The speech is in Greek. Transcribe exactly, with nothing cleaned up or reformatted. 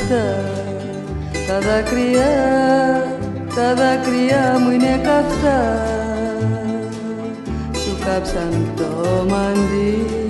αυτά. Τα δάκρυα, τα δάκρυα μου είναι καυτά. Σου κάψαν το μαντί.